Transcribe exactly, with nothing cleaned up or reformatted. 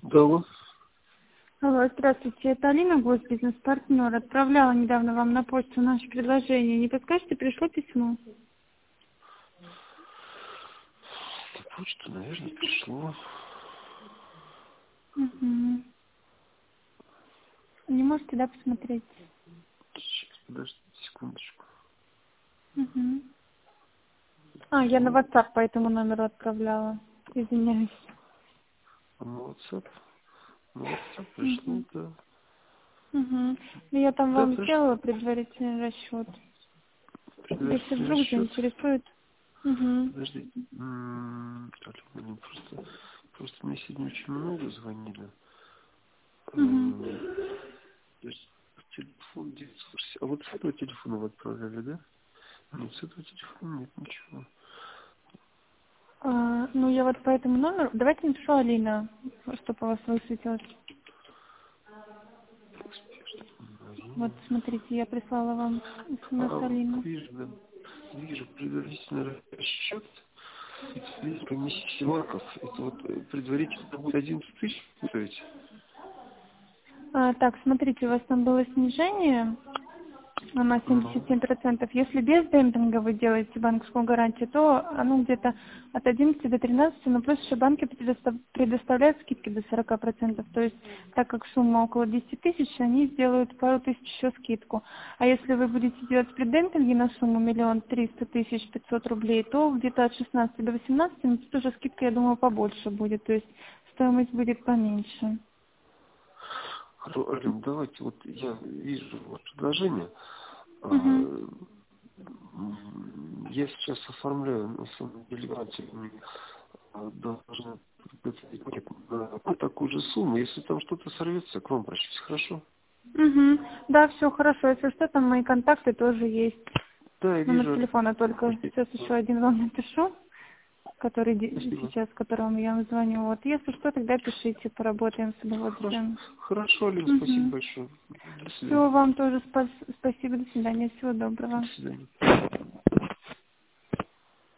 Да, алло. Алло, здравствуйте, это Алина, госбизнес-партнер. Отправляла недавно вам на почту наше предложение. Не подскажете, пришло письмо? На почту, наверное, пришло. Угу. Не можете, да, посмотреть? Сейчас, подождите секундочку. Угу. А, я на WhatsApp по этому номеру отправляла. Извиняюсь. На WhatsApp? На WhatsApp пришло, Угу. да. Угу. Я там Да, вам пришло. сделала предварительный расчет. Если Предварительный вдруг расчет. заинтересует. Угу. Подождите. М, Алина, просто, просто мне сегодня очень много звонили. Угу. М, То есть телефон девятьсот шестьдесят. А вот с этого телефона вы отправляли, да? Нет, с этого телефона нет ничего. А, ну, я вот по этому номеру... Давайте напишу Алина, чтобы у вас высветилось. Вот, Марина. смотрите, я прислала вам смс А, Алина. вижу, да. Вижу предварительный расчет. Если комиссия Силаков, это вот э, предварительно будет одиннадцать тысяч стоить. А, так, смотрите, у вас там было снижение на семьдесят Ну, семь процентов. Если без демпинга вы делаете банковскую гарантию, то оно где-то от одиннадцати до тринадцати, но плюс еще банки предостав- предоставляют скидки до сорока процентов. То есть, так как сумма около десяти тысяч, они сделают пару тысяч еще скидку. А если вы будете делать преддемпинги на сумму миллион триста тысяч пятьсот рублей, то где-то от шестнадцати до восемнадцати, ну, тут уже скидка, я думаю, побольше будет. То есть, стоимость будет поменьше. хорошо, Алин, давайте, вот я вижу вот предложение. А, Мгм. м, Я сейчас оформляю на самом деле гарантию, мне а, должны предоставить мне на такую же сумму. Если там что-то сорвется, к вам обращусь, хорошо? Угу. Да, все хорошо. Если что, там мои контакты тоже есть. Да, я Номер вижу. телефона только сейчас еще один вам напишу, который де- Спасибо. сейчас, которому я вам звоню. Вот, если что, тогда пишите, поработаем с Хорошо, удовольствием. хорошо, Алин, спасибо Угу. большое. До свидания. Все, вам тоже спас- спасибо, до свидания, всего До доброго. свидания.